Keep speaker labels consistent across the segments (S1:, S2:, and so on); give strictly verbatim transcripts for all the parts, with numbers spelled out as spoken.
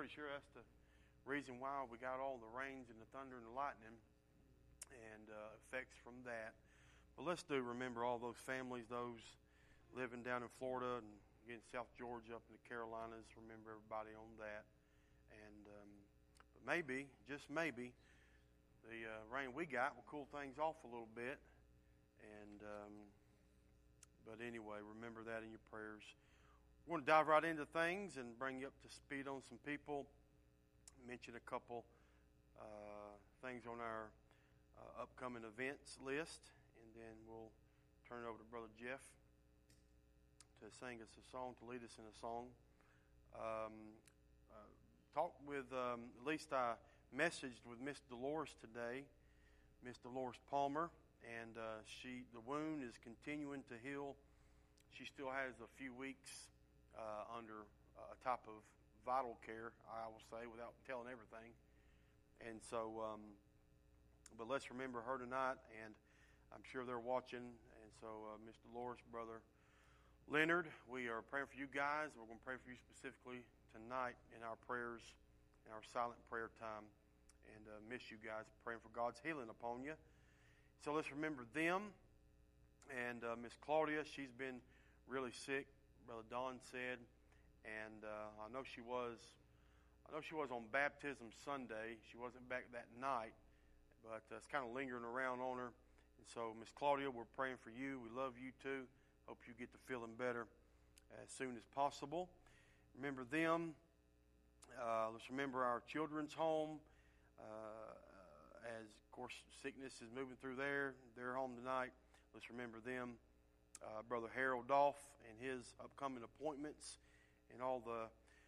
S1: pretty sure that's the reason why we got all the rains and the thunder and the lightning and uh, effects from that. But let's do remember all those families, those living down in Florida and again South Georgia, up in the Carolinas. Remember everybody on that. And um, but maybe, just maybe, the uh, rain we got will cool things off a little bit. And um, but anyway, remember that in your prayers. We're going to dive right into things and bring you up to speed on some people. Mention a couple uh, things on our uh, upcoming events list, and then we'll turn it over to Brother Jeff to sing us a song, to lead us in a song. Um, uh, talked with, um, at least I messaged with Miss Dolores today, Miss Dolores Palmer, and uh, she the wound is continuing to heal. She still has a few weeks uh, under a type of vital care, I will say, without telling everything. And so, um, but let's remember her tonight, and I'm sure they're watching. And so, uh, Miss Dolores, Brother Leonard, we are praying for you guys. We're going to pray for you specifically tonight in our prayers, in our silent prayer time, and uh, miss you guys, praying for God's healing upon you. So let's remember them. And uh, Miss Claudia, she's been really sick, Brother Don said. And uh, I know she was, I know she was on Baptism Sunday. She wasn't back that night, but uh, it's kind of lingering around on her. And so, Miss Claudia, we're praying for you. We love you too. Hope you get to feeling better as soon as possible. Remember them. Uh, let's remember our children's home. Uh, as of course sickness is moving through there, they're home tonight. Let's remember them. Uh, Brother Harold Dolph and his upcoming appointments. And all the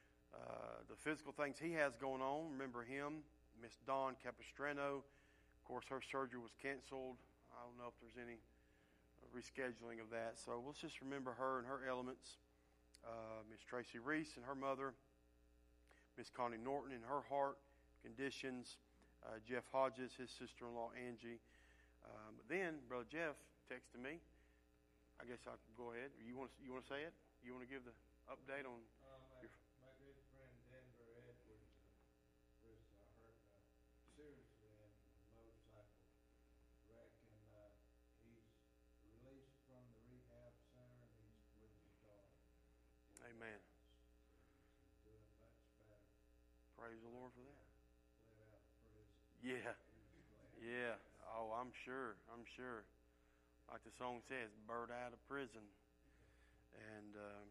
S1: uh, the physical things he has going on. Remember him. Miss Dawn Capistrano. Of course, her surgery was canceled. I don't know if there's any rescheduling of that. So let's just remember her and her elements. Uh, Miss Tracy Reese and her mother. Miss Connie Norton and her heart conditions. Uh, Jeff Hodges, his sister-in-law Angie. Um, but then Brother Jeff texted me. I guess I can go ahead. You want to, you want to say it? You want to give the update on
S2: uh, my,
S1: your...
S2: my good friend Denver Edwards uh, was uh, hurt uh, seriously in a motorcycle wreck, and uh, he's released from the rehab center, and he's with his daughter.
S1: Amen.
S2: He's doing much better.
S1: Praise the Lord for that.
S2: Let out of prison.
S1: Yeah.
S2: He was glad.
S1: Yeah. Oh, I'm sure. I'm sure. Like the song says, bird out of prison. And um,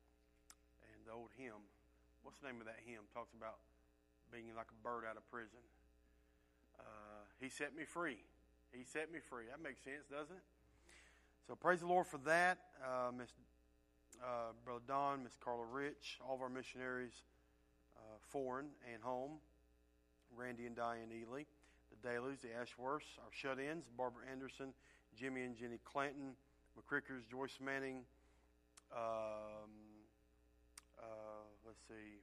S1: and the old hymn, what's the name of that hymn? Talks about being like a bird out of prison. Uh, he set me free. He set me free. That makes sense, doesn't it? So praise the Lord for that. Uh, Miss uh, Brother Don, Miss Carla Rich, all of our missionaries, uh, foreign and home. Randy and Diane Ely, the Dailies, the Ashworths, our shut-ins, Barbara Anderson, Jimmy and Jenny Clanton, McCrickers, Joyce Manning. Um, uh, let's see.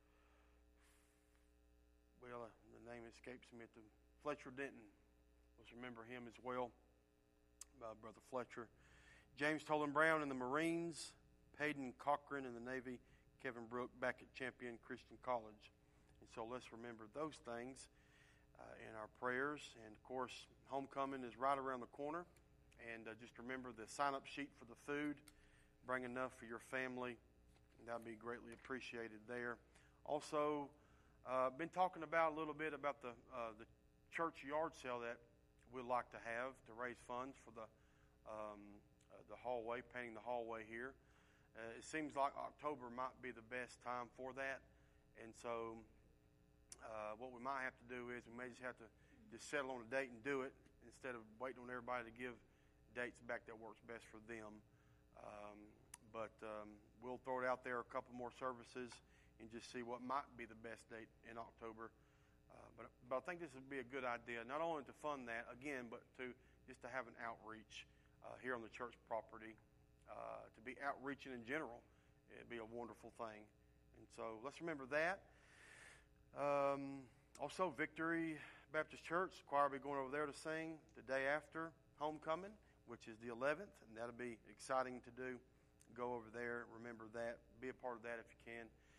S1: Well, uh, the name escapes me. At the Fletcher Denton. Let's remember him as well. Uh, Brother Fletcher. James Tolan Brown in the Marines. Peyton Cochran in the Navy. Kevin Brook back at Champion Christian College. And so let's remember those things uh, in our prayers. And, of course, homecoming is right around the corner. And uh, just remember the sign-up sheet for the food. Bring enough for your family. That would be greatly appreciated there. Also, uh, been talking about a little bit about the uh, the church yard sale that we'd like to have to raise funds for the um, uh, the hallway, painting the hallway here. Uh, it seems like October might be the best time for that. And so uh, what we might have to do is we may just have to just settle on a date and do it instead of waiting on everybody to give dates back that works best for them. Um, but um, we'll throw it out there a couple more services and just see what might be the best date in October. Uh, but but I think this would be a good idea, not only to fund that again, but to just to have an outreach uh, here on the church property, uh, to be outreaching in general. It'd be a wonderful thing. And so let's remember that. Um, also, Victory Baptist Church choir will be going over there to sing the day after homecoming, which is the eleventh, and that'll be exciting to do. Go over there, remember that, be a part of that if you can.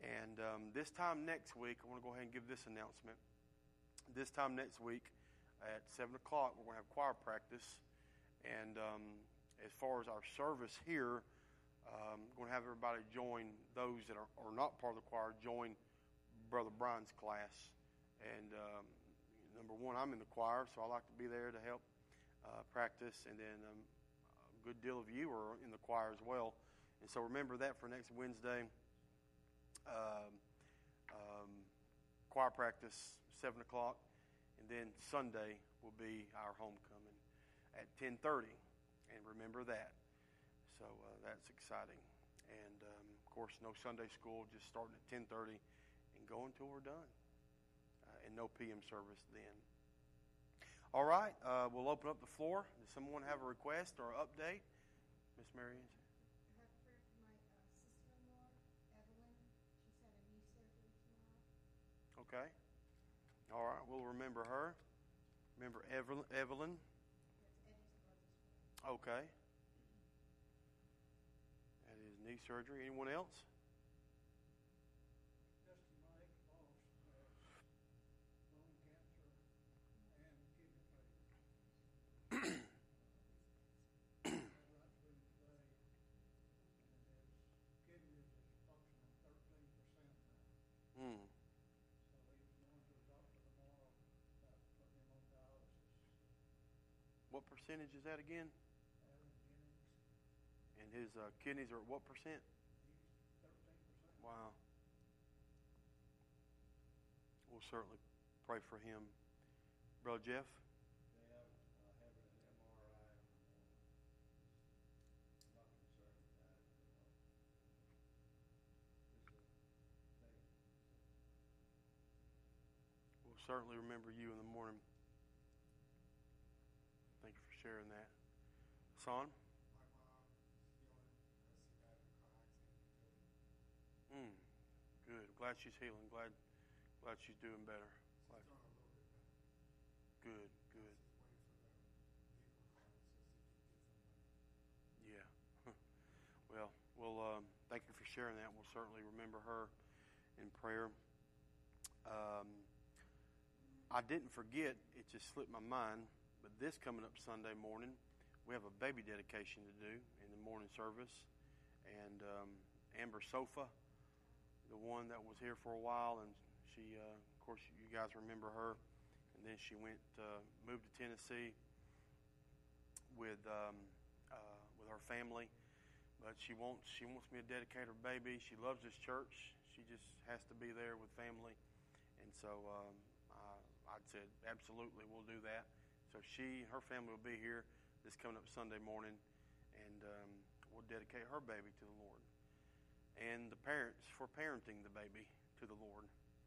S1: And um, this time next week, I want to go ahead and give this announcement. This time next week at seven o'clock, we're going to have choir practice. And um, as far as our service here, um, we're going to have everybody join, those that are, are not part of the choir, join Brother Brian's class. And um, number one, I'm in the choir, so I like to be there to help uh, practice. And then um, a good deal of you are in the choir as well. And so remember that for next Wednesday. Um, um, choir practice, seven o'clock. And then Sunday will be our homecoming at ten thirty. And remember that. So uh, that's exciting. And, um, of course, no Sunday school, just starting at ten thirty and going until we're done. Uh, and no P M service then. All right, uh, we'll open up the floor. Does someone have a request or an update? Miss Marianne?
S3: I have prayer for my uh, sister-in-law, Evelyn. She's had a knee surgery tomorrow.
S1: Okay. All right, we'll remember her. Remember Evelyn. Evelyn.
S3: That's Eddie's brother's wife.
S1: Okay. That is knee surgery. Anyone else?
S2: Just Mike Boss has lung cancer and kidney failure. Had lunch with him today, and his kidneys is functioning thirteen percent now.
S1: Hmm.
S2: So he's going to the doctor tomorrow about putting him on dialysis.
S1: What percentage is that again?
S2: Alan Jennings,
S1: And his uh, kidneys are at what percent?
S2: he's thirteen percent.
S1: Wow. We'll certainly pray for him. Brother Jeff?
S2: They have, uh, having an M R I in the morning. I'm not concerned about it, but, uh, it's a thing.
S1: We'll certainly remember you in the morning. Thank you for sharing that. Son?
S4: My mom is feeling, uh, she got in a car accident.
S1: Mm, good. Glad she's healing. Glad, glad she's doing better. Glad.
S4: She's doing a little bit better.
S1: Good, good.
S4: Just waiting for the vehicle card so she can get some money.
S1: Yeah. Well, we'll um, thank you for sharing that. We'll certainly remember her in prayer. Um, I didn't forget. It just slipped my mind. But this coming up Sunday morning, we have a baby dedication to do in the morning service. And um, Amber Sofa, the one that was here for a while, and she, uh, of course, you guys remember her. And then she went, uh, moved to Tennessee with um, uh, with her family. But she wants she wants me to dedicate her baby. She loves this church. She just has to be there with family. And so um, I, I said, absolutely, we'll do that. So she, her family will be here this coming up Sunday morning, and um, we'll dedicate her baby to the Lord. And the parents for parenting the baby to the Lord.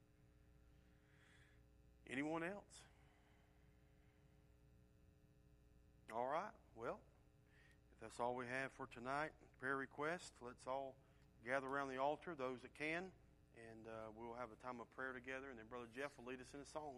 S1: Anyone else? All right. Well, if that's all we have for tonight, prayer request, let's all gather around the altar, those that can, and uh, we'll have a time of prayer together, and then Brother Jeff will lead us in a song.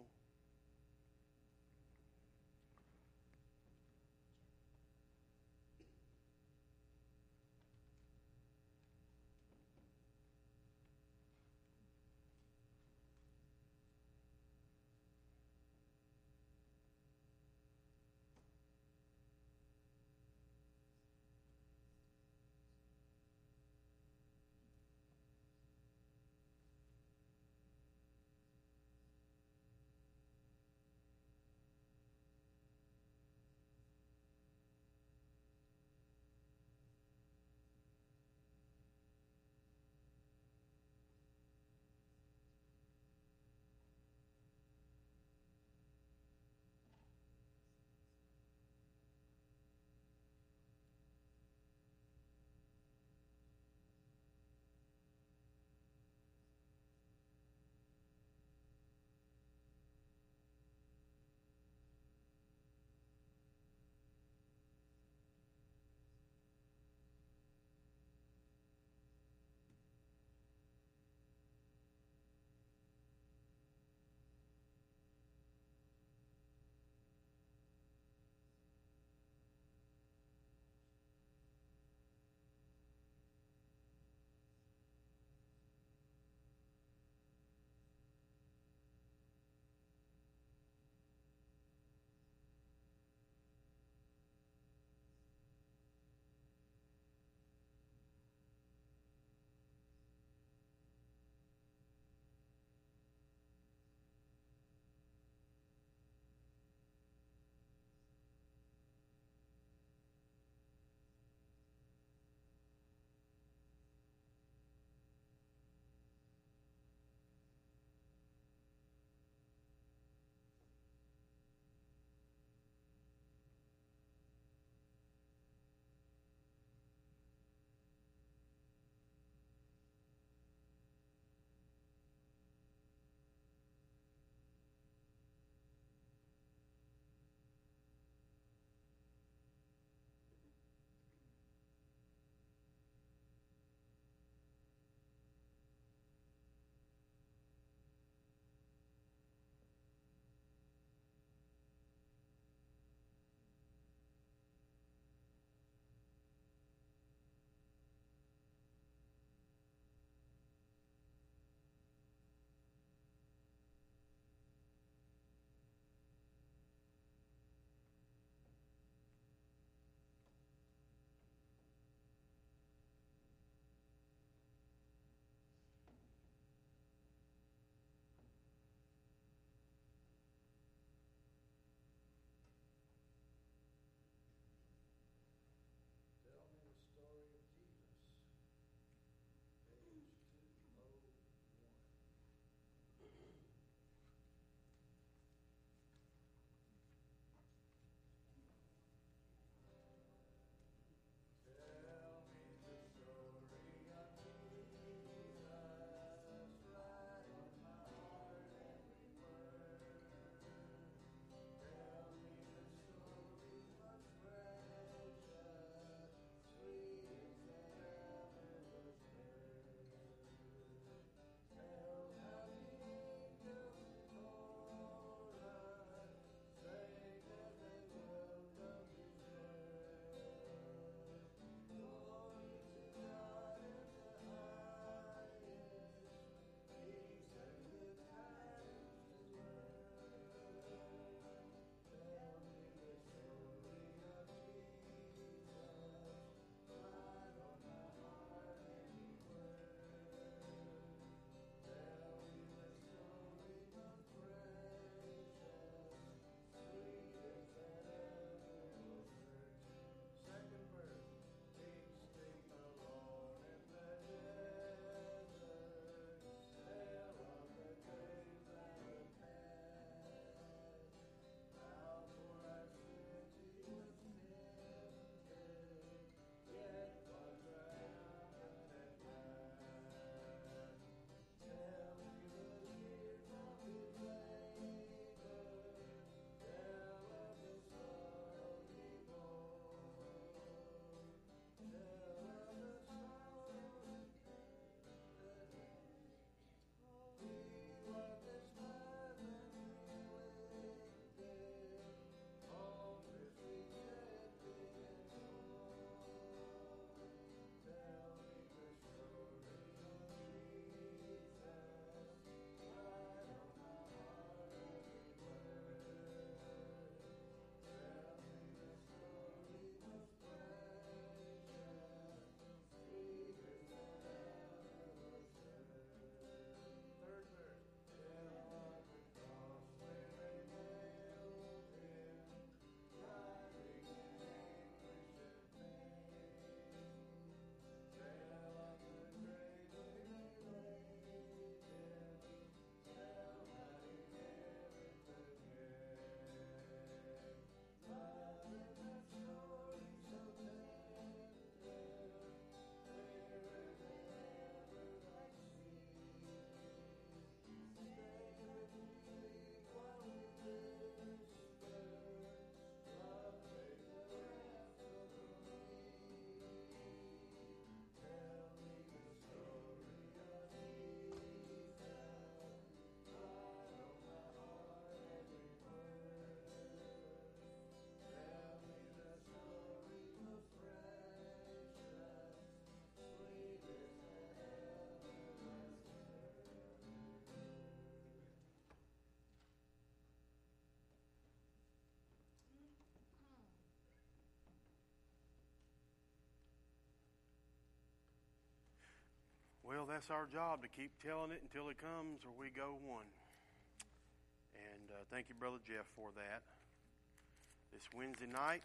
S1: Well, that's our job, to keep telling it until He comes or we go one. And uh, thank you, Brother Jeff, for that. This Wednesday night,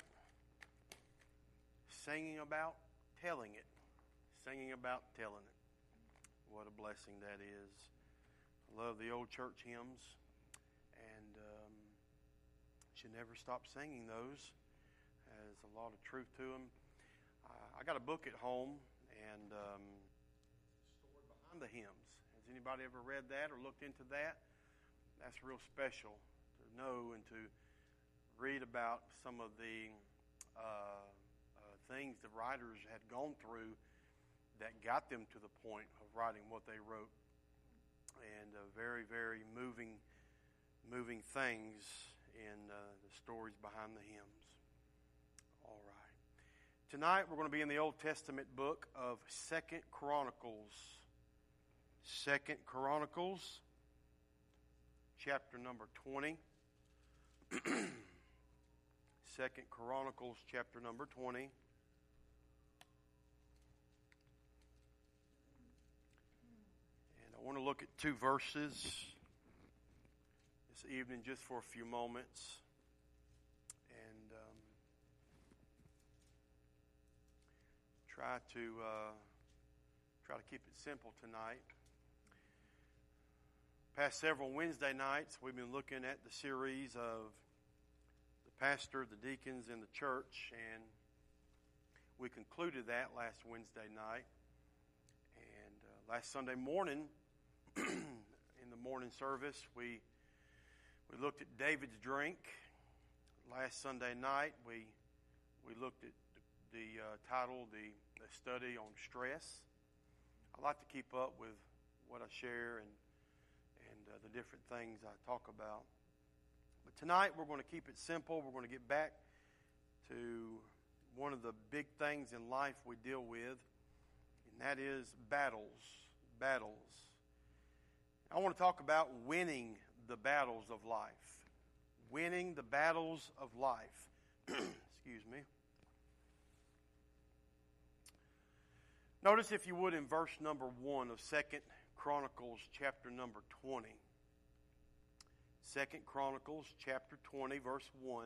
S1: singing about telling it. Singing about telling it. What a blessing that is. I love the old church hymns, and um, should never stop singing those. There's a lot of truth to them. Uh, I got a book at home, and um, stored behind the hymns. Has anybody ever read that or looked into that? That's real special to know and to read about some of the uh, uh, things the writers had gone through that got them to the point of writing what they wrote. And uh, very, very moving, moving things in uh, the stories behind the hymns. All right. Tonight we're going to be in the Old Testament book of Second Chronicles. Second Chronicles, chapter number twenty. Second Chronicles, chapter number twenty. I want to look at two verses this evening just for a few moments. And um, try to uh, try to keep it simple tonight. Past several Wednesday nights, we've been looking at the series of the pastor, the deacons, and the church, and we concluded that last Wednesday night. And uh, last Sunday morning, in the morning service, we we looked at David's drink. Last Sunday night, we we looked at the, the uh, title, the, the study on stress. I like to keep up with what I share and and uh, the different things I talk about. But tonight, we're going to keep it simple. We're going to get back to one of the big things in life we deal with, and that is battles. Battles. I want to talk about winning the battles of life. Winning the battles of life. Excuse me. Notice, if you would, in verse number one of Second Chronicles chapter number twenty. Second Chronicles chapter twenty, verse one.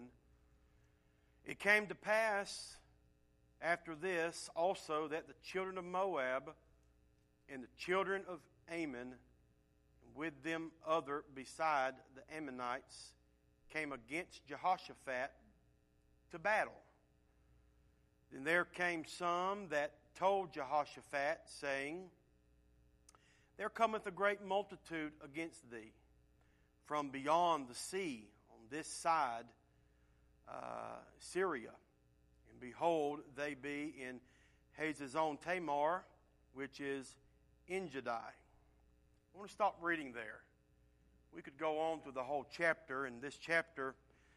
S1: It came to pass after this also that the children of Moab and the children of Ammon, with them other beside the Ammonites, came against Jehoshaphat to battle. Then there came some that told Jehoshaphat, saying, There cometh a great multitude against thee from beyond the sea on this side uh, Syria. And behold, they be in Hazazon Tamar, which is Engedi. I want to stop reading there. We could go on through the whole chapter, and this chapter,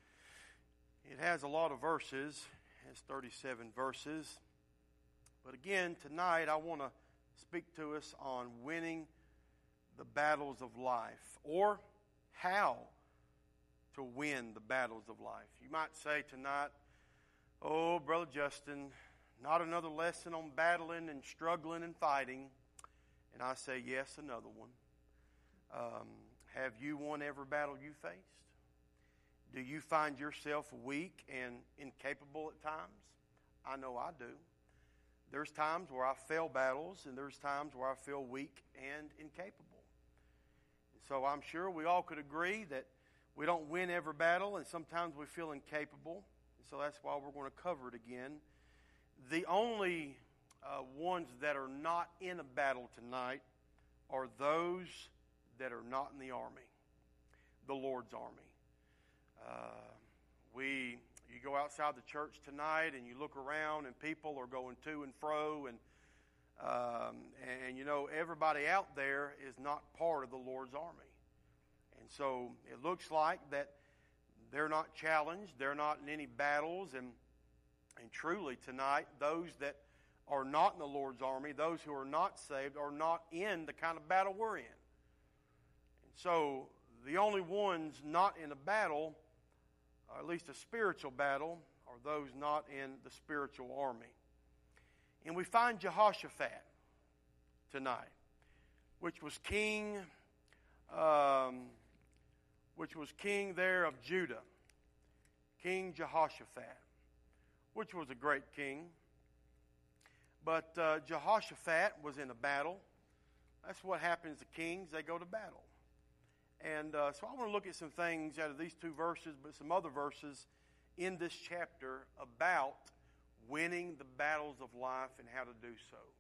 S1: it has a lot of verses. It has thirty-seven verses. But again, tonight I want to speak to us on winning the battles of life, or how to win the battles of life. You might say tonight, oh, Brother Justin, not another lesson on battling and struggling and fighting. And I say, yes, another one. Um, have you won every battle you faced? Do you find yourself weak and incapable at times? I know I do. There's times where I fail battles, and there's times where I feel weak and incapable. And so I'm sure we all could agree that we don't win every battle, and sometimes we feel incapable. And so that's why we're going to cover it again. The only uh, ones that are not in a battle tonight are those that are not in the army, the Lord's army. Uh, we, you go outside the church tonight and you look around and people are going to and fro, and um, and, and you know everybody out there is not part of the Lord's army, and so it looks like that they're not challenged, they're not in any battles, and and truly tonight those that are not in the Lord's army, those who are not saved, are not in the kind of battle we're in. So the only ones not in a battle, or at least a spiritual battle, are those not in the spiritual army. And we find Jehoshaphat tonight. which was king, um, which was king there of Judah, King Jehoshaphat, which was a great king. But uh, Jehoshaphat was in a battle. That's what happens to kings. They go to battle. And uh, so I want to look at some things out of these two verses, but some other verses in this chapter about winning the battles of life and how to do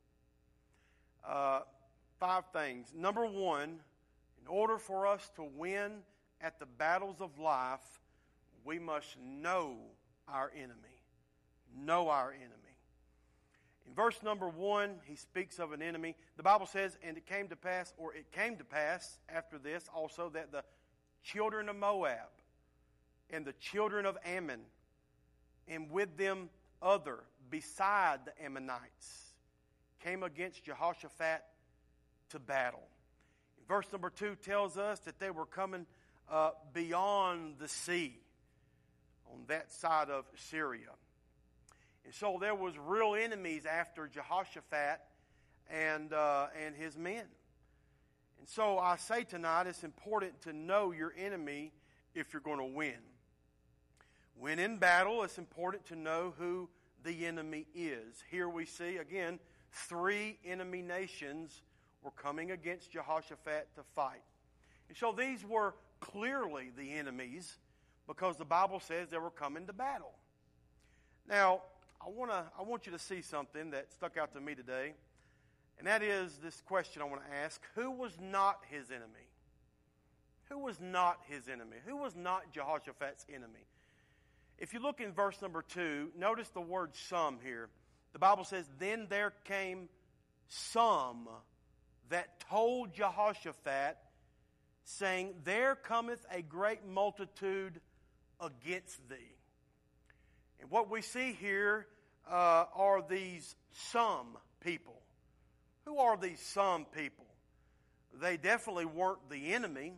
S1: so. Uh, five things. Number one, in order for us to win at the battles of life, we must know our enemy. Know our enemy. In verse number one, he speaks of an enemy. The Bible says, and it came to pass, or it came to pass after this also, that the children of Moab and the children of Ammon, and with them other, beside the Ammonites, came against Jehoshaphat to battle. Verse number two tells us that they were coming uh, beyond the sea on that side of Syria. And so there was real enemies after Jehoshaphat and uh, and his men. And so I say tonight, it's important to know your enemy if you're going to win. When in battle, it's important to know who the enemy is. Here we see, again, three enemy nations were coming against Jehoshaphat to fight. And so these were clearly the enemies because the Bible says they were coming to battle. Now, I want to I want you to see something that stuck out to me today, and that is this question I want to ask. Who was not his enemy? Who was not his enemy? Who was not Jehoshaphat's enemy? If you look in verse number two, notice the word some here. The Bible says, then there came some that told Jehoshaphat, saying, there cometh a great multitude against thee. And what we see here uh, are these some people. Who are these some people? They definitely weren't the enemy.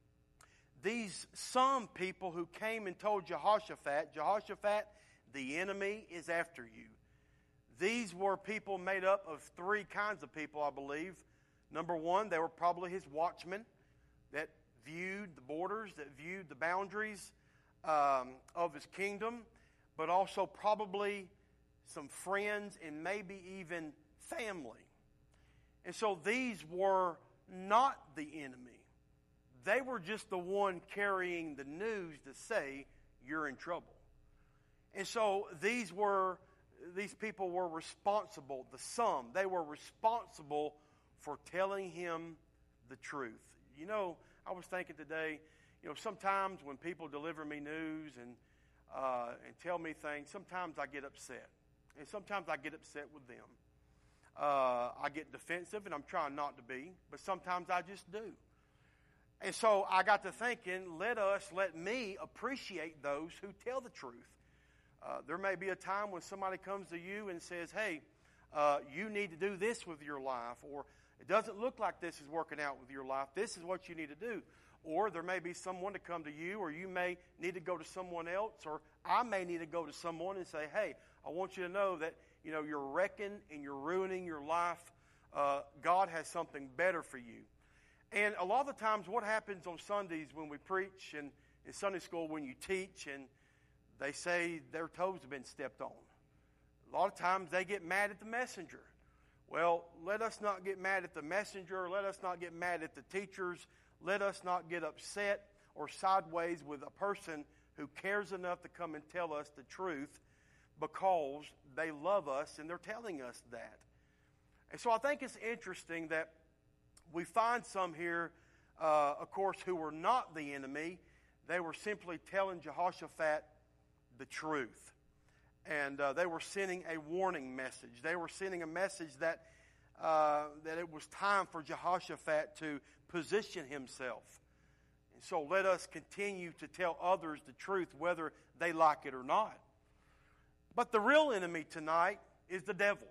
S1: These some people who came and told Jehoshaphat, Jehoshaphat, the enemy is after you. These were people made up of three kinds of people, I believe. Number one, they were probably his watchmen that viewed the borders, that viewed the boundaries um, of his kingdom, but also probably some friends and maybe even family. And so these were not the enemy. They were just the one carrying the news to say, you're in trouble. And so these were, these people were responsible, the some, they were responsible for telling him the truth. You know, I was thinking today, you know, sometimes when people deliver me news and uh, and tell me things, sometimes I get upset. And sometimes I get upset with them. Uh, I get defensive, and I'm trying not to be, but sometimes I just do. And so I got to thinking, let us, let me appreciate those who tell the truth. Uh, there may be a time when somebody comes to you and says, hey, uh, you need to do this with your life, or it doesn't look like this is working out with your life. This is what you need to do. Or there may be someone to come to you, or you may need to go to someone else, or I may need to go to someone and say, hey, I want you to know that, you know, you're wrecking and you're ruining your life. Uh, God has something better for you. And a lot of the times what happens on Sundays when we preach and in Sunday school when you teach and they say their toes have been stepped on. A lot of times they get mad at the messenger. Well, let us not get mad at the messenger. Let us not get mad at the teachers. Let us not get upset or sideways with a person who cares enough to come and tell us the truth because they love us and they're telling us that. And so I think it's interesting that we find some here, uh, of course, who were not the enemy. They were simply telling Jehoshaphat the truth. And uh, they were sending a warning message. They were sending a message that uh, that it was time for Jehoshaphat to position himself. And so let us continue to tell others the truth, whether they like it or not. But the real enemy tonight is the devil.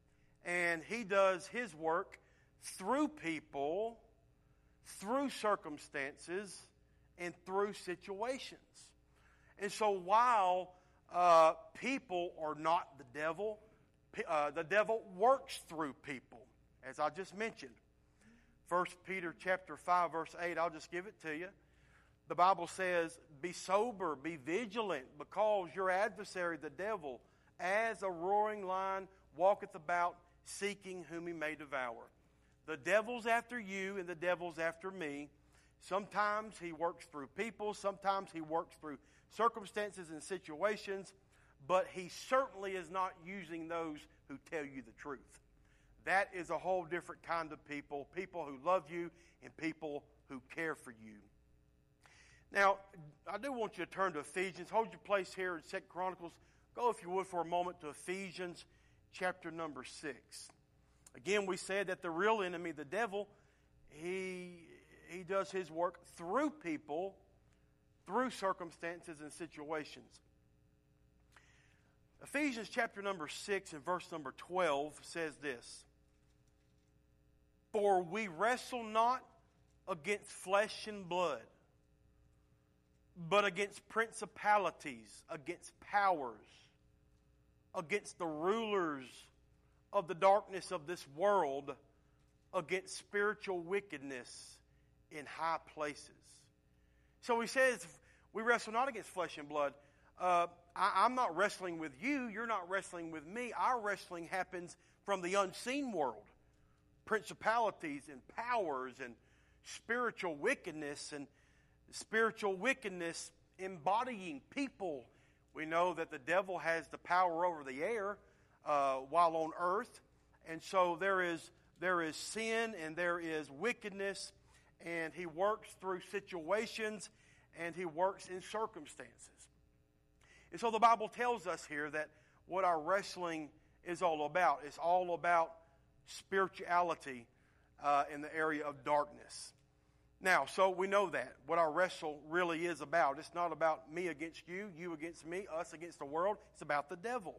S1: And he does his work through people, through circumstances, and through situations. And so while uh, people are not the devil, uh, the devil works through people, as I just mentioned. First Peter chapter five, verse eight, I'll just give it to you. The Bible says, be sober, be vigilant, because your adversary, the devil, as a roaring lion, walketh about, seeking whom he may devour. The devil's after you, and the devil's after me. Sometimes he works through people. Sometimes he works through circumstances and situations. But he certainly is not using those who tell you the truth. That is a whole different kind of people. People who love you and people who care for you. Now, I do want you to turn to Ephesians. Hold your place here in Second Chronicles. Go, if you would, for a moment to Ephesians chapter number six. Again, we said that the real enemy, the devil, he, he does his work through people, through circumstances and situations. Ephesians chapter number six and verse number twelve says this. For we wrestle not against flesh and blood, but against principalities, against powers, against the rulers of the darkness of this world, against spiritual wickedness in high places. So he says, we wrestle not against flesh and blood. Uh, I, I'm not wrestling with you. You're not wrestling with me. Our wrestling happens from the unseen world. Principalities and powers and spiritual wickedness and spiritual wickedness embodying people. We know that the devil has the power over the air uh, while on earth. And so there is, there is sin and there is wickedness. And he works through situations and he works in circumstances. And so the Bible tells us here that what our wrestling is all about. It's all about spirituality uh, in the area of darkness. Now, so we know that, what our wrestle really is about. It's not about me against you, you against me, us against the world. It's about the devil.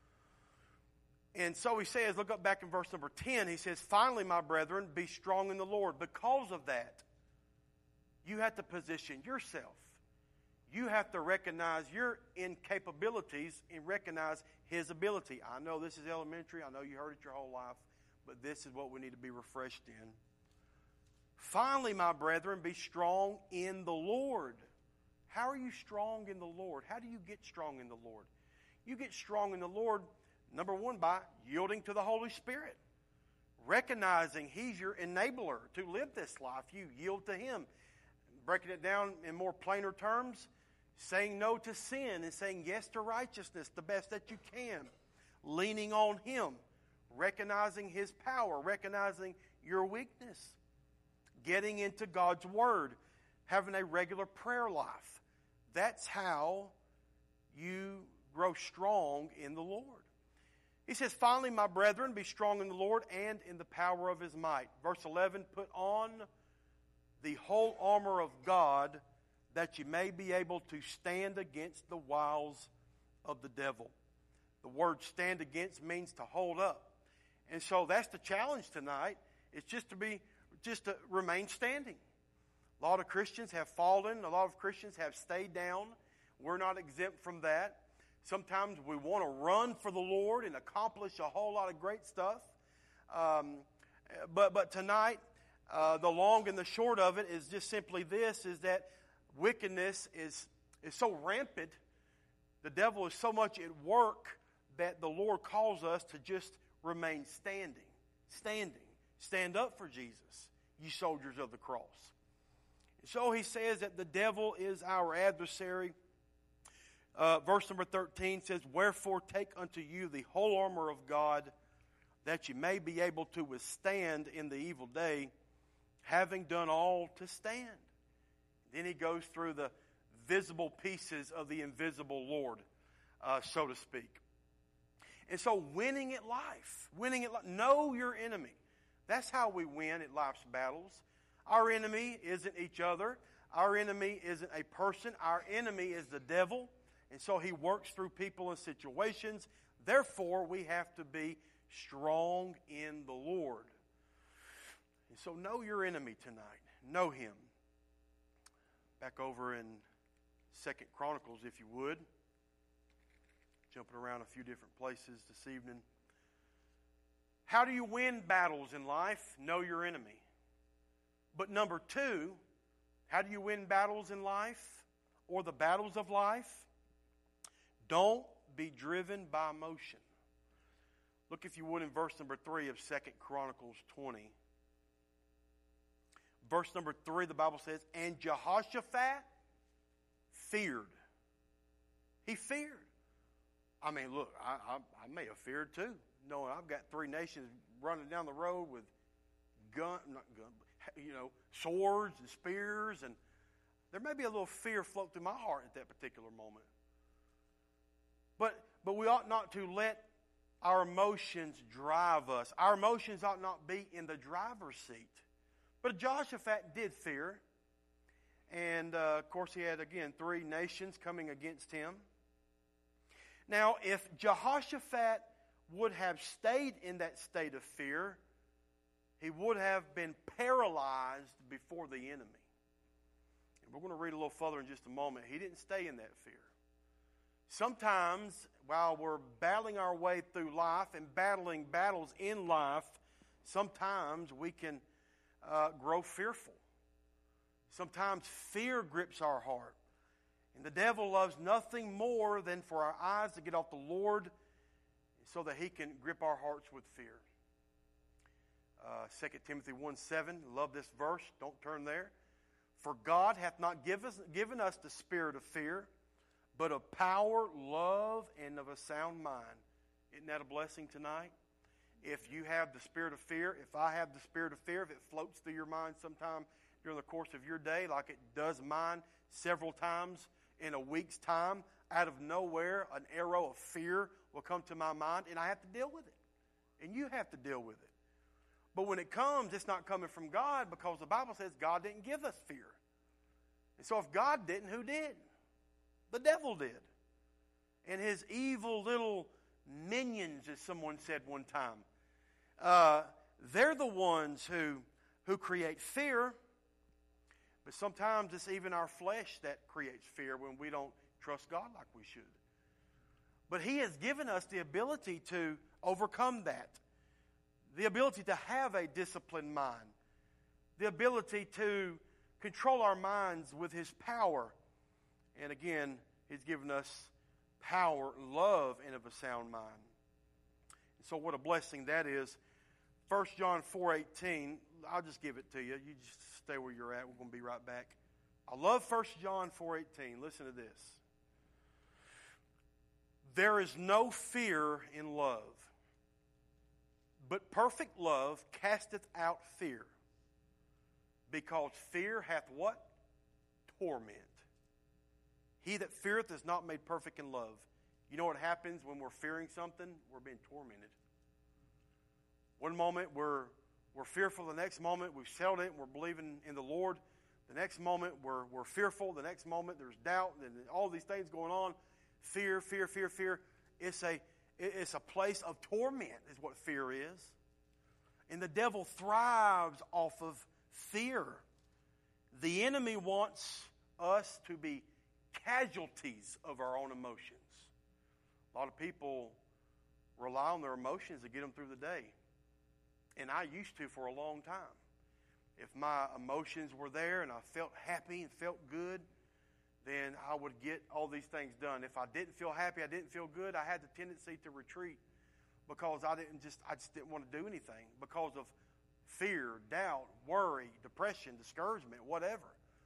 S1: And so he says, look up back in verse number ten, he says, finally, my brethren, be strong in the Lord. Because of that, you have to position yourself. You have to recognize your incapabilities and recognize his ability. I know this is elementary. I know you heard it your whole life. But this is what we need to be refreshed in. Finally, my brethren, be strong in the Lord. How are you strong in the Lord? How do you get strong in the Lord? You get strong in the Lord, number one, by yielding to the Holy Spirit. Recognizing he's your enabler to live this life. You yield to him. Breaking it down in more plainer terms, saying no to sin and saying yes to righteousness the best that you can. Leaning on him. Recognizing his power. Recognizing your weakness. Getting into God's Word. Having a regular prayer life. That's how you grow strong in the Lord. He says, finally, my brethren, be strong in the Lord and in the power of his might. Verse eleven, put on the whole armor of God, that you may be able to stand against the wiles of the devil. The word stand against means to hold up. And so that's the challenge tonight. It's just to be, just to remain standing. A lot of Christians have fallen. A lot of Christians have stayed down. We're not exempt from that. Sometimes we want to run for the Lord and accomplish a whole lot of great stuff. Um, but, but tonight, uh, the long and the short of it is just simply this, is that wickedness is, is so rampant. The devil is so much at work that the Lord calls us to just remain standing. Standing. Stand up for Jesus, you soldiers of the cross. So he says that the devil is our adversary. Uh, verse number thirteen says, wherefore take unto you the whole armor of God, that you may be able to withstand in the evil day, having done all to stand. Then he goes through the visible pieces of the invisible Lord, uh, so to speak. And so winning at life, winning at life, know your enemy. That's how we win at life's battles. Our enemy isn't each other. Our enemy isn't a person. Our enemy is the devil. And so he works through people and situations. Therefore, we have to be strong in the Lord. And so know your enemy tonight. Know him. Back over in Second Chronicles, if you would. Jumping around a few different places this evening. How do you win battles in life? Know your enemy. But number two, how do you win battles in life or the battles of life? Don't be driven by emotion. Look, if you would, in verse number three of Second Chronicles twenty. Verse number three, the Bible says, and Jehoshaphat feared. He feared. I mean, look, I, I, I may have feared too, knowing I've got three nations running down the road with gun, not gun, but, you know, swords and spears, and there may be a little fear float through my heart at that particular moment. But but we ought not to let our emotions drive us. Our emotions ought not be in the driver's seat. But Jehoshaphat did fear. And, uh, of course, he had, again, three nations coming against him. Now, if Jehoshaphat would have stayed in that state of fear, he would have been paralyzed before the enemy. And we're going to read a little further in just a moment. He didn't stay in that fear. Sometimes, while we're battling our way through life and battling battles in life, sometimes we can uh, grow fearful. Sometimes fear grips our heart. And the devil loves nothing more than for our eyes to get off the Lord so that he can grip our hearts with fear. Uh, Second Timothy one seven, love this verse. Don't turn there. For God hath not give us, given us the spirit of fear, but of power, love, and of a sound mind. Isn't that a blessing tonight? If you have the spirit of fear, if I have the spirit of fear, if it floats through your mind sometime during the course of your day, like it does mine several times in a week's time, out of nowhere, an arrow of fear will come to my mind, and I have to deal with it. And you have to deal with it. But when it comes, it's not coming from God, because the Bible says God didn't give us fear. And so if God didn't, who did? The devil did. And his evil little minions, as someone said one time, uh, they're the ones who, who create fear. But sometimes it's even our flesh that creates fear when we don't trust God like we should. But he has given us the ability to overcome that. The ability to have a disciplined mind. The ability to control our minds with his power. And again, he's given us power, love, and of a sound mind. And so what a blessing that is. First John four eighteen, I'll just give it to you. You just stay where you're at. We're going to be right back. I love First John four eighteen. Listen to this. There is no fear in love, but perfect love casteth out fear, because fear hath what? Torment. He that feareth is not made perfect in love. You know what happens when we're fearing something? We're being tormented. One moment we're we're fearful. The next moment we've settled it and we're believing in the Lord. The next moment we're we're fearful. The next moment there's doubt and all these things going on. Fear, fear, fear, fear. It's a it's a place of torment is what fear is. And the devil thrives off of fear. The enemy wants us to be casualties of our own emotions. A lot of people rely on their emotions to get them through the day. And I used to for a long time. If my emotions were there and I felt happy and felt good, then I would get all these things done. If I didn't feel happy, I didn't feel good, I had the tendency to retreat because I didn't just I just didn't want to do anything because of fear, doubt, worry, depression, discouragement, whatever.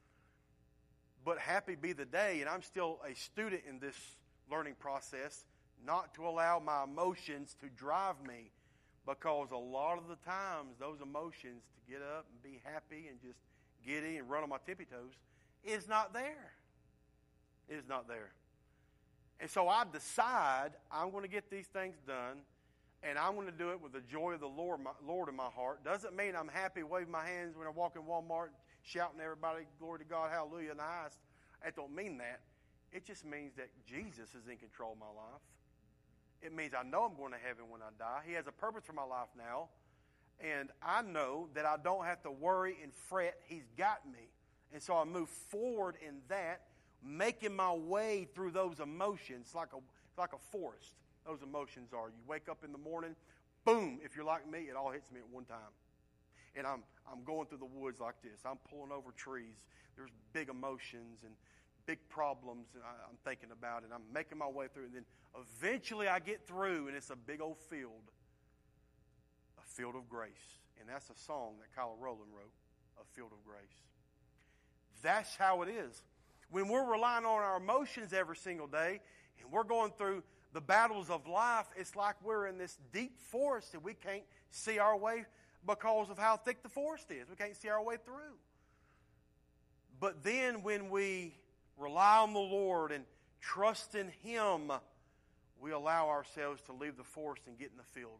S1: But happy be the day, and I'm still a student in this learning process, not to allow my emotions to drive me, because a lot of the times those emotions to get up and be happy and just giddy and run on my tippy toes is not there. It is not there. And so I decide I'm going to get these things done, and I'm going to do it with the joy of the Lord, my, Lord in my heart. Doesn't mean I'm happy, waving my hands when I walk in Walmart, shouting at everybody, glory to God, hallelujah, in the highest. That don't mean that. It just means that Jesus is in control of my life. It means I know I'm going to heaven when I die. He has a purpose for my life now. And I know that I don't have to worry and fret. He's got me. And so I move forward in that, making my way through those emotions like a, like a forest. Those emotions are. You wake up in the morning, boom, if you're like me, it all hits me at one time. and I'm I'm going through the woods like this. I'm pulling over trees. There's big emotions and big problems, and I, I'm thinking about it. I'm making my way through, and then eventually I get through, and it's a big old field, a field of grace. And that's a song that Kyle Rowland wrote, A Field of Grace. That's how it is. When we're relying on our emotions every single day, and we're going through the battles of life, it's like we're in this deep forest and we can't see our way because of how thick the forest is. We can't see our way through. But then when we rely on the Lord and trust in Him, we allow ourselves to leave the forest and get in the field.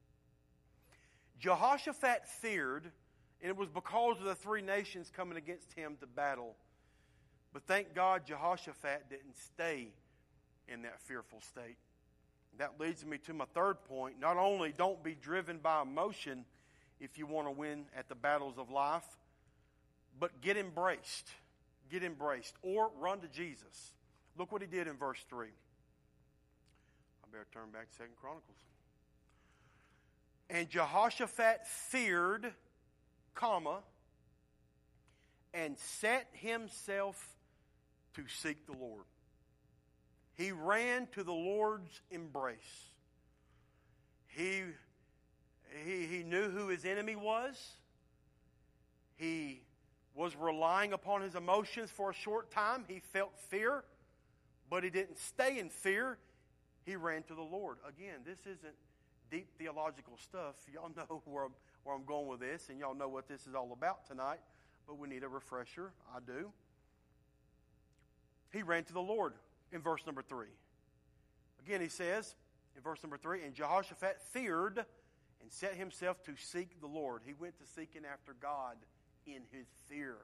S1: Jehoshaphat feared, and it was because of the three nations coming against him to battle. But thank God Jehoshaphat didn't stay in that fearful state. That leads me to my third point. Not only don't be driven by emotion if you want to win at the battles of life, but get embraced. Get embraced. Or run to Jesus. Look what he did in verse three. I better turn back to Second Chronicles. And Jehoshaphat feared, comma, and set himself to seek the Lord. He ran to the Lord's embrace. He, he, he knew who his enemy was. He was relying upon his emotions for a short time. He felt fear, but he didn't stay in fear. He ran to the Lord. Again, this isn't deep theological stuff. Y'all know where I'm, where I'm going with this, and y'all know what this is all about tonight, but we need a refresher. I do. He ran to the Lord in verse number three. Again, he says in verse number three, and Jehoshaphat feared and set himself to seek the Lord. He went to seeking after God in his fear.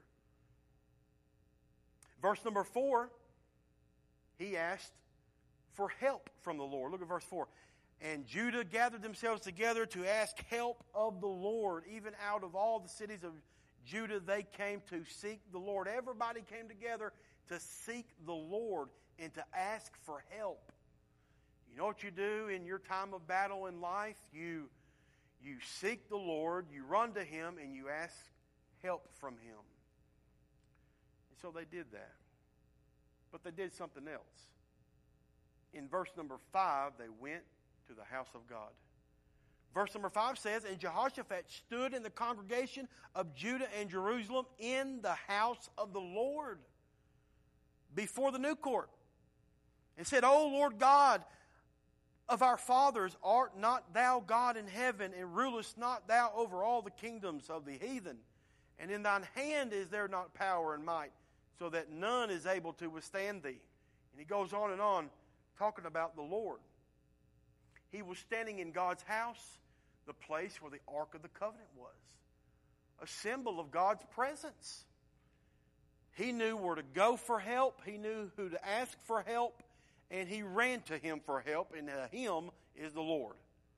S1: Verse number four, he asked for help from the Lord. Look at verse four. And Judah gathered themselves together to ask help of the Lord. Even out of all the cities of Judah, they came to seek the Lord. Everybody came together to seek the Lord and to ask for help. You know what you do in your time of battle in life? You, you seek the Lord, you run to Him, and you ask help from Him. And so they did that. But they did something else. In verse number five, they went to the house of God. Verse number five says, and Jehoshaphat stood in the congregation of Judah and Jerusalem in the house of the Lord before the new court, and said, O Lord God of our fathers, art not thou God in heaven, and rulest not thou over all the kingdoms of the heathen? And in thine hand is there not power and might, so that none is able to withstand thee? And he goes on and on, talking about the Lord. He was standing in God's house, the place where the Ark of the Covenant was, a symbol of God's presence. He knew where to go for help. He knew who to ask for help, and he ran to Him for help, and uh, Him is the Lord.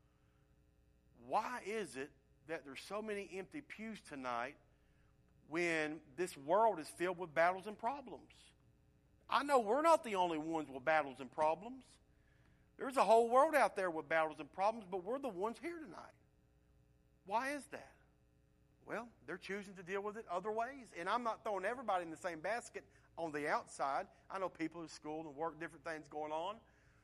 S1: Why is it that there's so many empty pews tonight when this world is filled with battles and problems? I know we're not the only ones with battles and problems. There's a whole world out there with battles and problems, but we're the ones here tonight. Why is that? Well, they're choosing to deal with it other ways. And I'm not throwing everybody in the same basket on the outside. I know people in school and work, different things going on.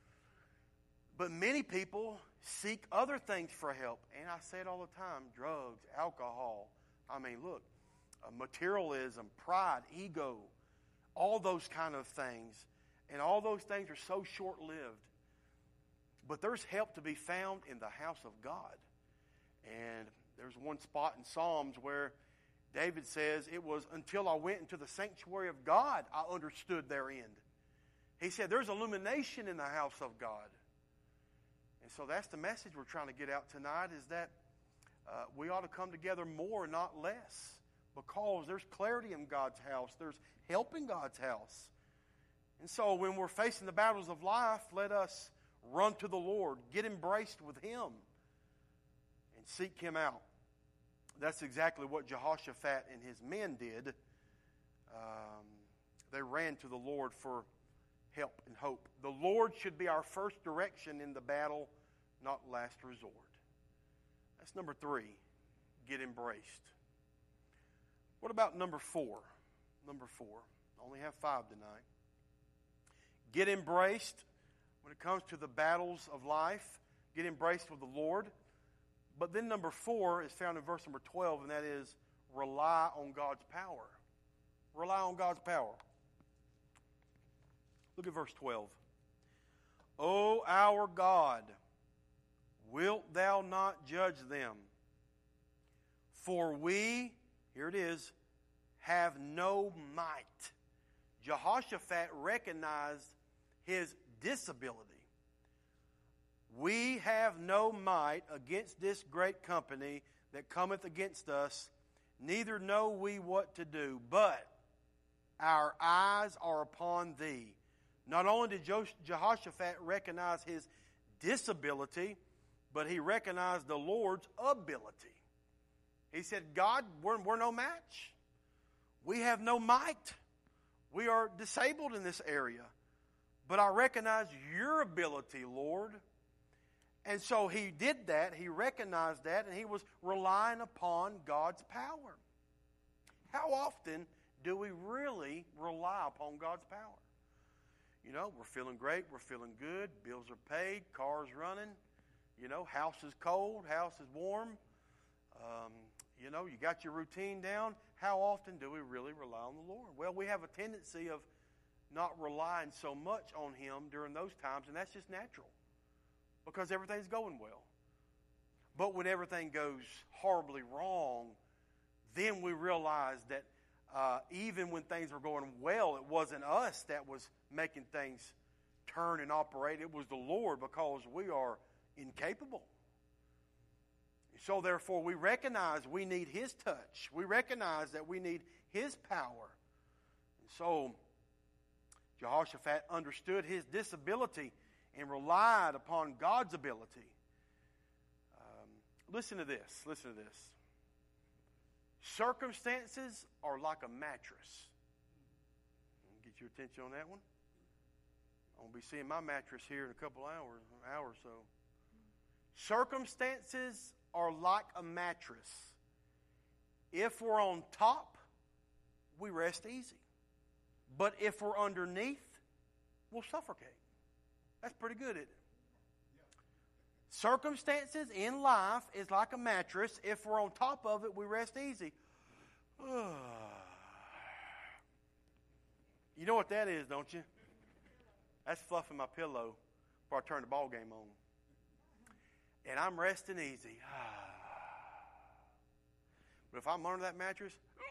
S1: But many people seek other things for help. And I say it all the time, drugs, alcohol. I mean, look, uh, materialism, pride, ego, all those kind of things. And all those things are so short-lived. But there's help to be found in the house of God. And there's one spot in Psalms where David says, it was until I went into the sanctuary of God I understood their end. He said there's illumination in the house of God. And so that's the message we're trying to get out tonight, is that uh, we ought to come together more, not less. Because there's clarity in God's house. There's help in God's house. And so when we're facing the battles of life, let us run to the Lord, get embraced with Him, and seek Him out. That's exactly what Jehoshaphat and his men did. Um, they ran to the Lord for help and hope. The Lord should be our first direction in the battle, not last resort. That's number three, get embraced. What about number four? Number four. I only have five tonight. Get embraced when it comes to the battles of life. Get embraced with the Lord. But then number four is found in verse number twelve, and that is rely on God's power. Rely on God's power. Look at verse twelve. O our God, wilt thou not judge them? For we, here it is, have no might. Jehoshaphat recognized his disability. We have no might against this great company that cometh against us, neither know we what to do, but our eyes are upon thee. Not only did Jehoshaphat recognize his disability, but he recognized the Lord's ability. He said, God, we're, we're no match. We have no might. We are disabled in this area. But I recognize your ability, Lord. And so he did that. He recognized that, and he was relying upon God's power. How often do we really rely upon God's power? You know, we're feeling great, we're feeling good, bills are paid, cars running, you know, house is cold, house is warm. Um, you know, you got your routine down. How often do we really rely on the Lord? Well, we have a tendency of not relying so much on Him during those times, and that's just natural because everything's going well. But when everything goes horribly wrong, then we realize that uh, even when things were going well, it wasn't us that was making things turn and operate. It was the Lord, because we are incapable. So therefore, we recognize we need His touch. We recognize that we need His power. And so Jehoshaphat understood his disability and relied upon God's ability. Um, listen to this. Listen to this. Circumstances are like a mattress. Get your attention on that one. I'm going to be seeing my mattress here in a couple hours, an hour or so. Circumstances are like a mattress. If we're on top, we rest easy. But if we're underneath, we'll suffocate. That's pretty good, isn't it? Circumstances in life is like a mattress. If we're on top of it, we rest easy. You know what that is, don't you? That's fluffing my pillow before I turn the ball game on. And I'm resting easy. But if I'm under that mattress,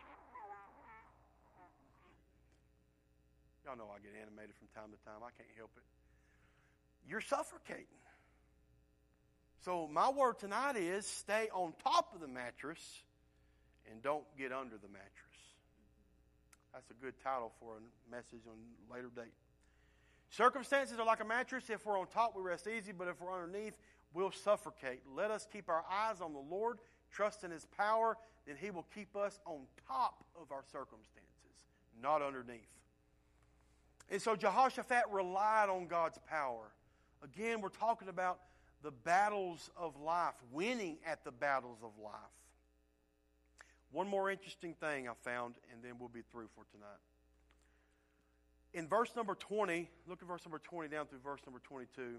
S1: y'all know I get animated from time to time. I can't help it. You're suffocating. So my word tonight is stay on top of the mattress and don't get under the mattress. That's a good title for a message on a later date. Circumstances are like a mattress. If we're on top, we rest easy. But if we're underneath, we'll suffocate. Let us keep our eyes on the Lord, trust in His power. Then He will keep us on top of our circumstances, not underneath. And so Jehoshaphat relied on God's power. Again, we're talking about the battles of life, winning at the battles of life. One more interesting thing I found, and then we'll be through for tonight. In verse number twenty, look at verse number twenty down through verse number twenty-two.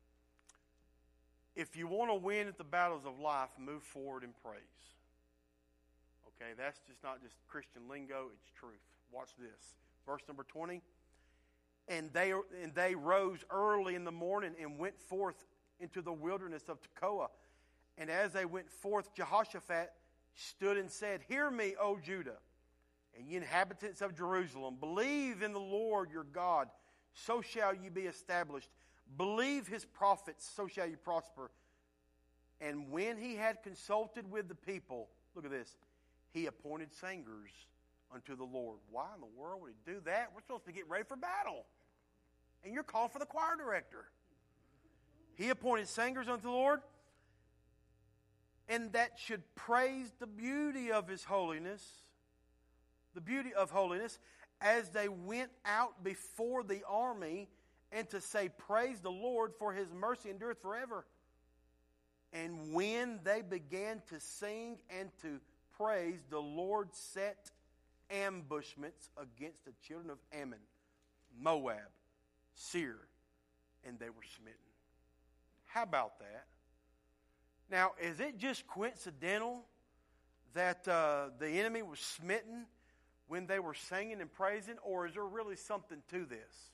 S1: If you want to win at the battles of life, move forward in praise. Okay, that's just not just Christian lingo, it's truth. Watch this. Verse number twenty. And they, and they rose early in the morning and went forth into the wilderness of Tekoa. And as they went forth, Jehoshaphat stood and said, Hear me, O Judah, and ye inhabitants of Jerusalem. Believe in the Lord your God, so shall you be established. Believe His prophets, so shall you prosper. And when he had consulted with the people, look at this, he appointed singers unto the Lord. Why in the world would he do that? We're supposed to get ready for battle. And you're called for the choir director. He appointed singers unto the Lord, and that should praise the beauty of His holiness, the beauty of holiness, as they went out before the army, and to say, Praise the Lord, for His mercy endureth forever. And when they began to sing and to praise, the Lord set ambushments against the children of Ammon, Moab, Seir, and they were smitten. How about that? Now, is it just coincidental that uh, the enemy was smitten when they were singing and praising, or is there really something to this?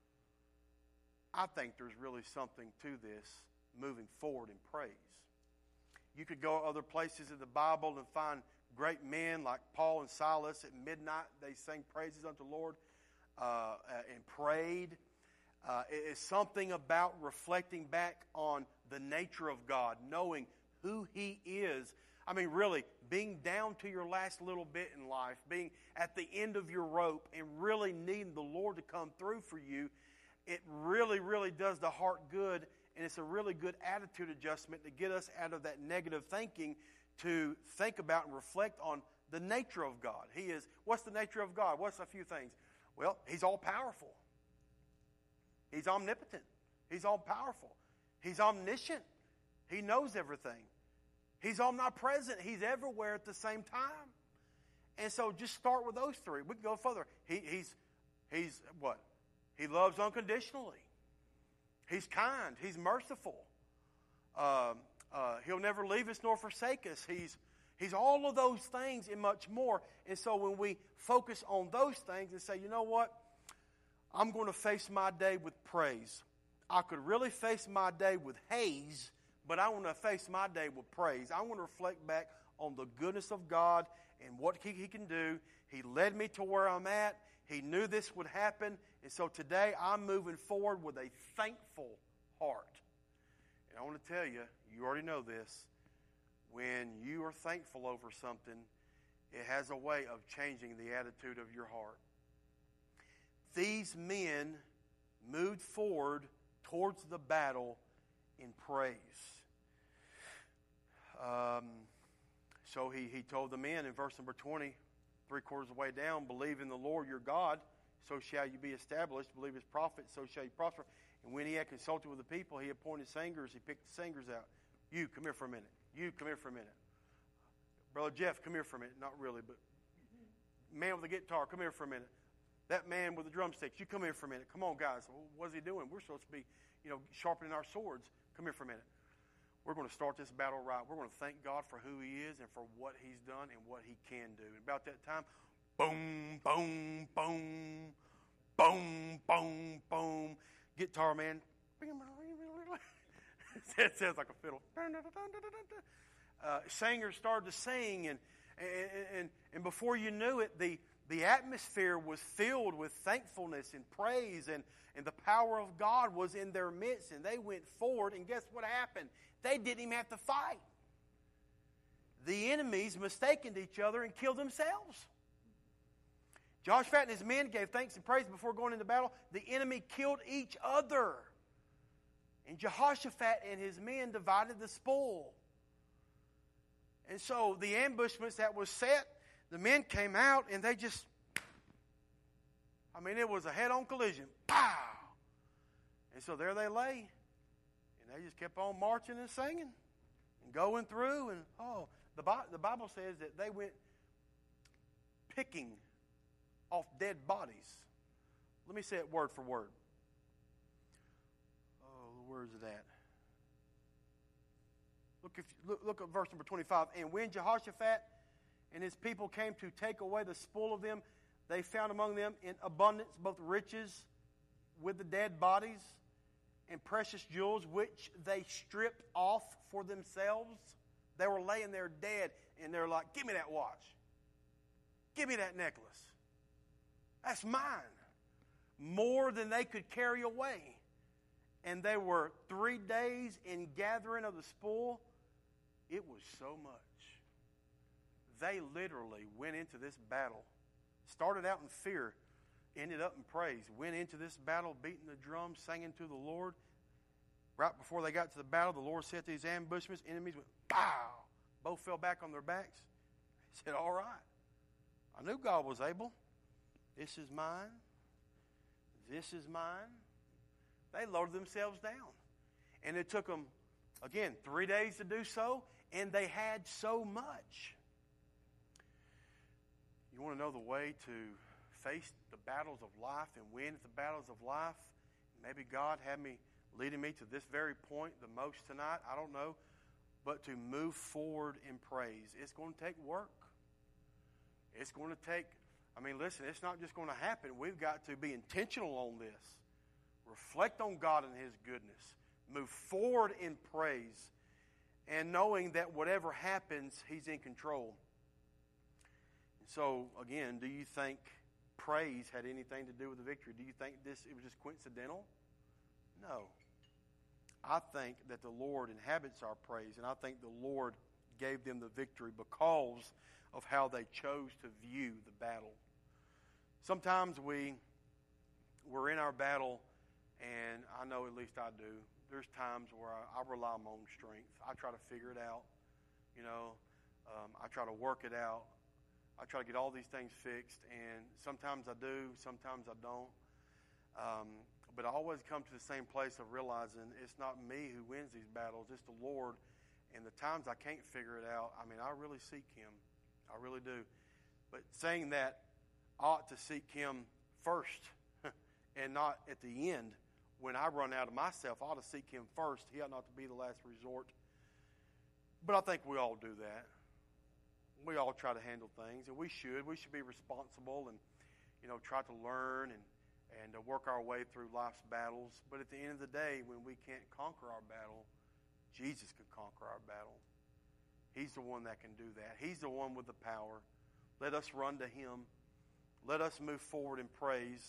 S1: I think there's really something to this moving forward in praise. You could go other places in the Bible and find great men like Paul and Silas. At midnight, they sang praises unto the Lord uh, and prayed. Uh, it's something about reflecting back on the nature of God, knowing who He is. I mean, really, being down to your last little bit in life, being at the end of your rope, and really needing the Lord to come through for you, it really, really does the heart good, and it's a really good attitude adjustment to get us out of that negative thinking to think about and reflect on the nature of God. He is, what's the nature of God? What's a few things? Well, He's all-powerful. He's omnipotent. He's all-powerful. He's omniscient. He knows everything. He's omnipresent. He's everywhere at the same time. And so just start with those three. We can go further. He, he's, he's what? He loves unconditionally. He's kind. He's merciful. Um, uh, he'll never leave us nor forsake us. He's, he's all of those things and much more. And so when we focus on those things and say, you know what? I'm going to face my day with praise. I could really face my day with haze, but I want to face my day with praise. I want to reflect back on the goodness of God and what He, he can do. He led me to where I'm at. He knew this would happen. And so today I'm moving forward with a thankful heart. And I want to tell you, you already know this, when you are thankful over something, it has a way of changing the attitude of your heart. These men moved forward towards the battle in praise. Um, so he, he told the men in verse number twenty, three quarters of the way down, believe in the Lord your God, so shall you be established. Believe His prophets, so shall you prosper. And when he had consulted with the people, he appointed singers. He picked the singers out. You, come here for a minute. You, come here for a minute. Brother Jeff, come here for a minute. Not really, but man with the guitar, come here for a minute. That man with the drumsticks, you come here for a minute. Come on, guys. What's he doing? We're supposed to be, you know, sharpening our swords. Come here for a minute. We're going to start this battle right. We're going to thank God for who He is and for what He's done and what He can do. And about that time, boom, boom, boom, boom, boom, boom. Guitar man. It sounds like a fiddle. Uh, singers started to sing, and, and, and, and before you knew it, the The atmosphere was filled with thankfulness and praise, and, and the power of God was in their midst, and they went forward, and guess what happened? They didn't even have to fight. The enemies mistaken each other and killed themselves. Jehoshaphat and his men gave thanks and praise before going into battle. The enemy killed each other. And Jehoshaphat and his men divided the spoil. And so the ambushments that was set, the men came out and they just, I mean, it was a head-on collision. Pow! And so there they lay. And they just kept on marching and singing and going through. And, oh, the, the Bible says that they went picking off dead bodies. Let me say it word for word. Oh, where is it at? Look, if, look, look at verse number twenty-five. And when Jehoshaphat and his people came to take away the spoil of them, they found among them in abundance both riches with the dead bodies and precious jewels, which they stripped off for themselves. They were laying there dead, and they're like, give me that watch. Give me that necklace. That's mine. More than they could carry away. And they were three days in gathering of the spoil. It was so much. They literally went into this battle, started out in fear, ended up in praise, went into this battle beating the drum, singing to the Lord. Right before they got to the battle, the Lord set these ambushments. Enemies went, pow! Both fell back on their backs. He said, all right. I knew God was able. This is mine. This is mine. They loaded themselves down. And it took them, again, three days to do so, and they had so much. You want to know the way to face the battles of life and win the battles of life? Maybe God had me leading me to this very point the most tonight. I don't know. But to move forward in praise. It's going to take work. It's going to take, I mean, listen, it's not just going to happen. We've got to be intentional on this. Reflect on God and His goodness. Move forward in praise. And knowing that whatever happens, He's in control. And so, again, do you think praise had anything to do with the victory? Do you think this it was just coincidental? No. I think that the Lord inhabits our praise, and I think the Lord gave them the victory because of how they chose to view the battle. Sometimes we, we're in our battle, and I know at least I do, there's times where I, I rely on my own strength. I try to figure it out. You know, um, I try to work it out. I try to get all these things fixed, and sometimes I do, sometimes I don't. Um, but I always come to the same place of realizing it's not me who wins these battles, it's the Lord. And the times I can't figure it out, I mean, I really seek Him. I really do. But saying that, ought to seek Him first and not at the end. When I run out of myself, I ought to seek Him first. He ought not to be the last resort. But I think we all do that. We all try to handle things, and we should. We should be responsible and, you know, try to learn and, and uh, work our way through life's battles. But at the end of the day, when we can't conquer our battle, Jesus can conquer our battle. He's the one that can do that. He's the one with the power. Let us run to Him. Let us move forward in praise.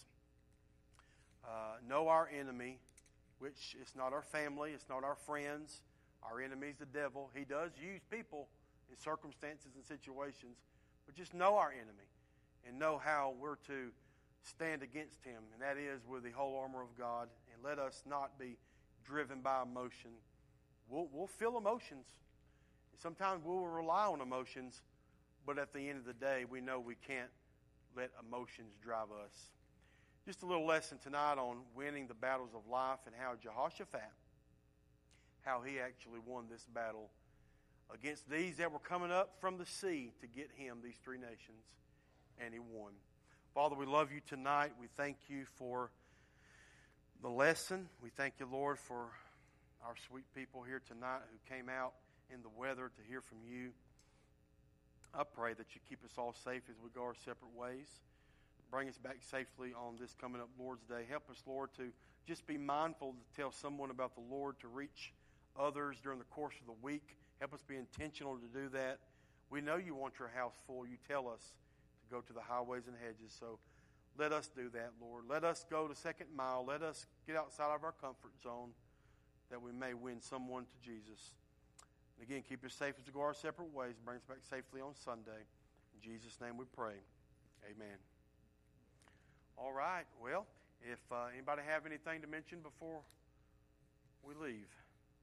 S1: Uh, know our enemy, which is not our family, it's not our friends. Our enemy is the devil. He does use people in circumstances and situations, but just know our enemy and know how we're to stand against him, and that is with the whole armor of God. And let us not be driven by emotion. We'll, we'll feel emotions. Sometimes we'll rely on emotions, but at the end of the day, we know we can't let emotions drive us. Just a little lesson tonight on winning the battles of life and how Jehoshaphat, how he actually won this battle against these that were coming up from the sea to get him, these three nations, and he won. Father, we love you tonight. We thank you for the lesson. We thank you, Lord, for our sweet people here tonight who came out in the weather to hear from you. I pray that you keep us all safe as we go our separate ways. Bring us back safely on this coming up Lord's Day. Help us, Lord, to just be mindful to tell someone about the Lord, to reach others during the course of the week. Help us be intentional to do that. We know you want your house full. You tell us to go to the highways and hedges. So let us do that, Lord. Let us go the second mile. Let us get outside of our comfort zone that we may win someone to Jesus. And again, keep us safe as we go our separate ways. Bring us back safely on Sunday. In Jesus' name we pray. Amen. All right. Well, if uh, anybody have anything to mention before we leave?